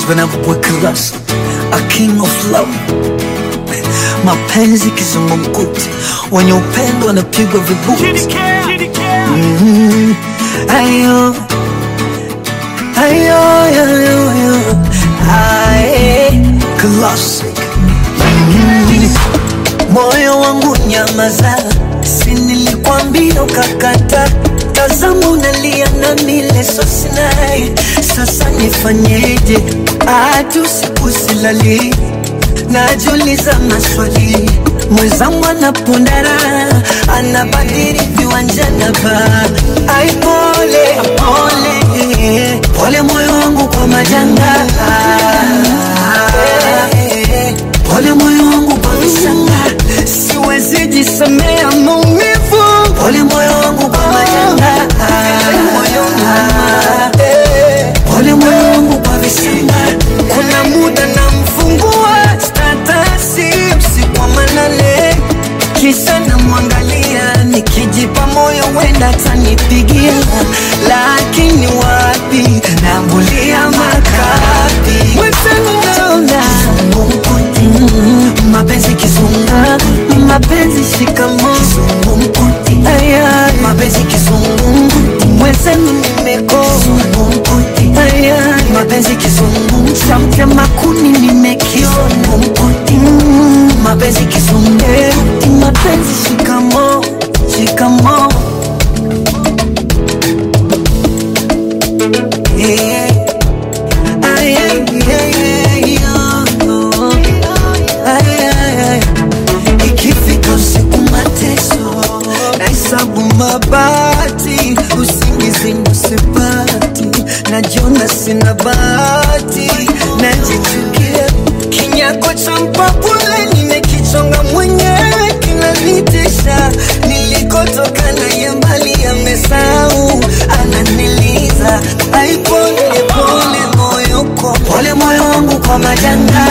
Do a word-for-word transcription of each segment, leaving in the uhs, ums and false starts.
whenever we're close. A king of love. Mapenzi kizungumkuti, wenye upendo wanapigwa vibuti. Mm-hmm. Ayo, ayo, ayo, ayo, aye, classic. Mm-hmm. Moyo wangu nyamaza, si nilikwambia ukakata. Tazama unalia na mile so sinai. Sasa nifanyeje, hadi usiku silali. Najiuliza maswali, mwenzangu anapondara, anabadili viwanja na ba. Ai pole, pole, pole moyo wangu kwa majanga. Pole moyo wangu kwa visanga, siwezi jisamea maumivu. Pole moyo wangu kwa majanga. Pole moyo wangu kwa visanga. Kuna muda na mfungua statasi usiku wa manane, kisa na mwangalia, nikijipa moyo wenda tanipigia. Lakini wapi, nambulia makapi. Mwenzangu naona mapenzi kizunga, mapenzi shikamo. Aya, mapenzi kizungu, mwenzangu nimeko. Aya, mapenzi kizungu, samtia makuni nimekiona. Mapenzi kizungu, mapenzi shikamo, shikamo. Yeah. Aya, yeah, yeah. Aya, ikifika usiku mateso, naisabu mabati, usingizi nisipati. Najiona sina bahati, najichukia. Kinyako cha mpapule nimekichonga mwenyewe, kinanitisha. Nilikotoka na ya mbali yamesahau, ananiliza. Ai pole pole moyo kwa pole moyo wangu kwa majanga.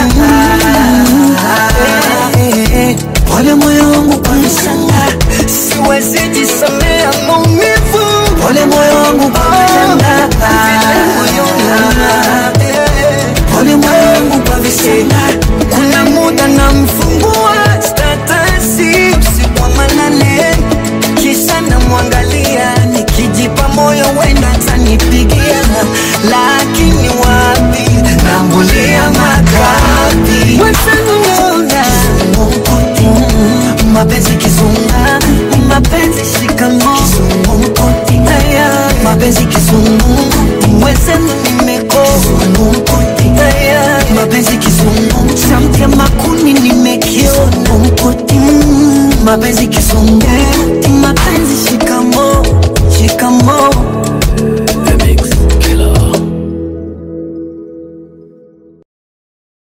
Pole moyo wangu kwa visanga, siwezi jisamea maumivu. Pole moyo wangu kwa majanga. Pole moyo wangu kwa visanga. Kuna muda na mfungua statasi usiku wa manane, kisa na mwangalia, nikijipa moyo wenda tanipigia. Lakini wapi, nambulia makapi. Mwenzangu naona mapenzi kizunga, mapenzi shikamo. Aya, mapenzi kizungu, mwenzangu nimeko. Aya, mapenzi kizungu, samtia makuni nimekiona. Mapenzi kizungu, mapenzi shikamo, shikamo.